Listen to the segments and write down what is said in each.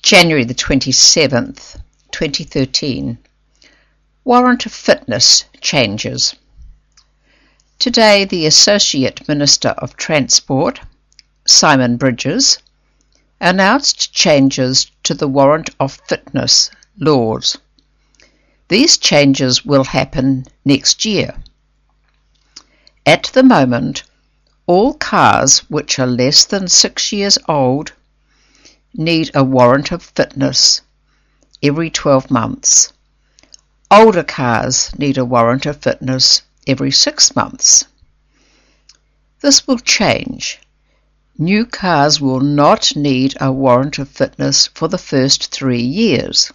January the 27th, 2013. Warrant of fitness changes. Today, the Associate Minister of Transport, Simon Bridges, announced changes to the Warrant of Fitness laws. These changes will happen next year. At the moment, all cars which are less than 6 years old need a warrant of fitness every 12 months. Older cars need a warrant of fitness every 6 months. This will change. New cars will not need a warrant of fitness for the first 3 years.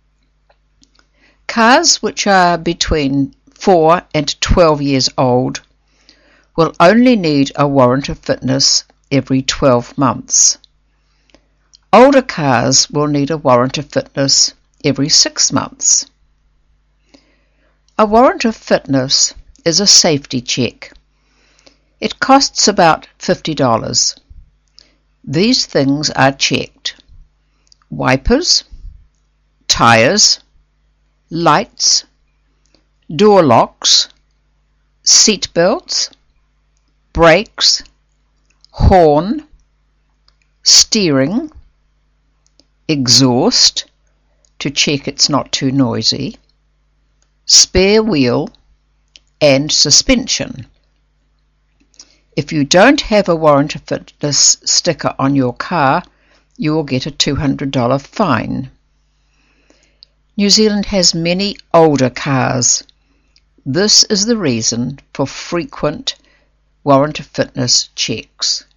Cars which are between 4 and 12 years old will only need a warrant of fitness every 12 months. Older cars will need a warrant of fitness every 6 months. A warrant of fitness is a safety check. It costs about $50. These things are checked: wipers, tires, lights, door locks, seat belts, brakes, horn, steering, exhaust to check it's not too noisy, spare wheel, and suspension. If you don't have a warrant of fitness sticker on your car, you will get a $200 fine. New Zealand has many older cars. This is the reason for frequent warrant of fitness checks.